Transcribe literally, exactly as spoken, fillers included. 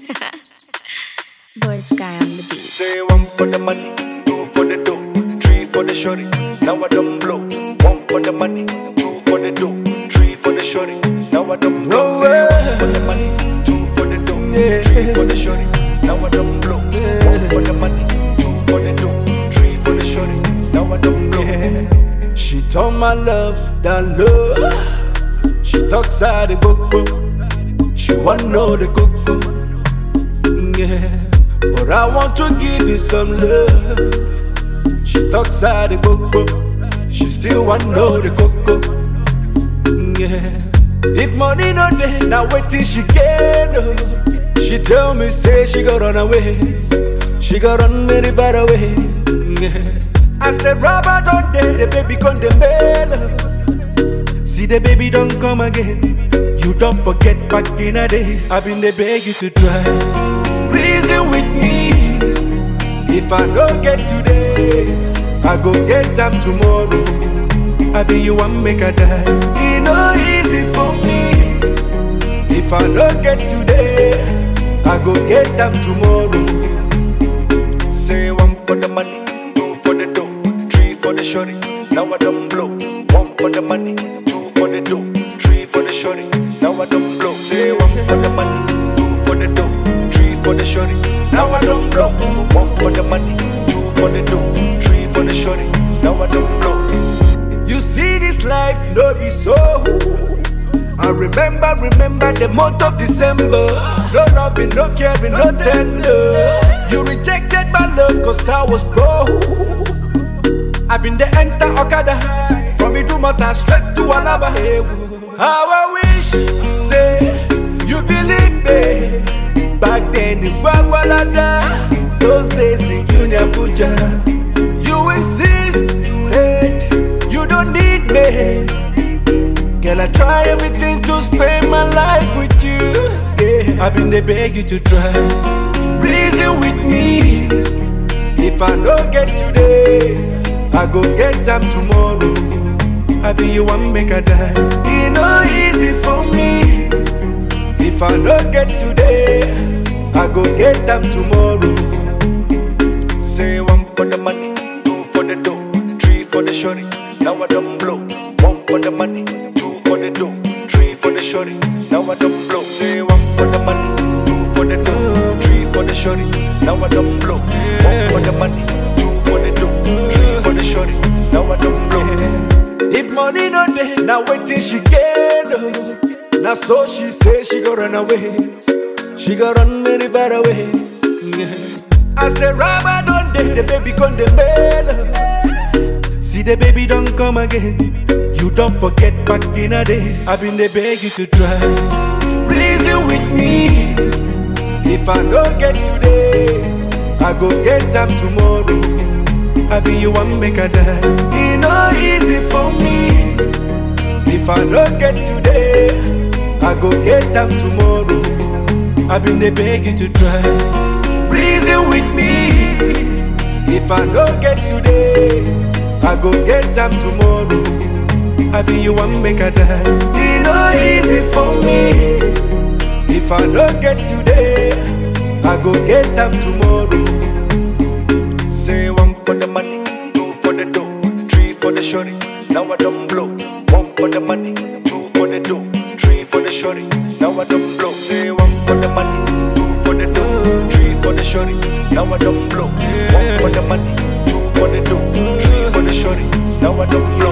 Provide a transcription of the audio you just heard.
Bird Sky on the beat. Say one for the money, two for the dough, three for the shorty. Now I don't blow. One for the money, two for the dough, three for the shorty. Now I don't blow. Say one for the money, two for the dough, three for the shorty. Now I don't blow. One for the money, two for the dough, three for the shorty. Now I don't blow. Yeah. She told my love that love. She talks out the coco. She want know the coco. Yeah. But I want to give you some love. She talks out the coco. She still want know the coco. Yeah. If money no day, now wait till she get up. She tell me say she got run away. She got run very far away. Yeah. I said rubber don't day, the baby gone the mail. See the baby don't come again. You don't forget back in the days. I've been the beg you to try. Reason with me. If I don't get today, I go get them tomorrow. I be you one make a die. It no easy for me. If I don't get today, I go get them tomorrow. Say one for the money, two for the dough, three for the shorty. Now I don't blow. One for the money, two for the dough, three for the shorty. Now I don't blow. Say one for the money, two for the dough, three for the shorty. Now I don't blow. One for the money, two for the dough, three for the shorty. Now I don't blow. You see this life, no be so. I remember, remember the month of December. No loving, no caring, no tender. You rejected my love cause I was broke. I've been the enter Okada high. From Idumota straight to Alaba. How I wish, say, you believe me. Back then in Gwagwalada, those days in Junior Puja. You insisted, you don't need me. Girl, I try everything to spend my life with you. Yeah, I've been the beg you to try. Reason with me. If I don't get today, I go get them tomorrow. I be you one make a die. It no easy for me. If I don't get today, I go get them tomorrow. Say one for the money, two for the dough, three for the shorty. Now I don't blow. One for the money, two for the dough, three for the shorty. Now I don't blow. Say one for the money, two for the dough, three for the shorty. Now I don't blow. One for the money, two for the dough, three for the shorty. Now I don't blow. If money no day, now wait till she get up. Now so she say she go run away. She go run very far away. As the rubber don't day, the baby gone the mail. See the baby don't come again. You don't forget back in the days. I've been the beg you to try. Reason with me. If I don't get today, I go get them tomorrow. I be you one make a die. It no easy for me. If I don't get today, I go get them tomorrow. I been the beg you to try. Reason with me. If I don't get today, I go get them tomorrow. I be you one make a die. It no easy for me. If I don't get today, I go get them tomorrow. Say one for the money, two for the dough, three for the shorty. Now I don't blow. One for the money, two for the dough, three for the shorty. Now I don't blow. Say one for the money, two for the dough, three for the shorty. Now I don't blow. One for the money, two for the dough, three for the shorty. Now I don't blow.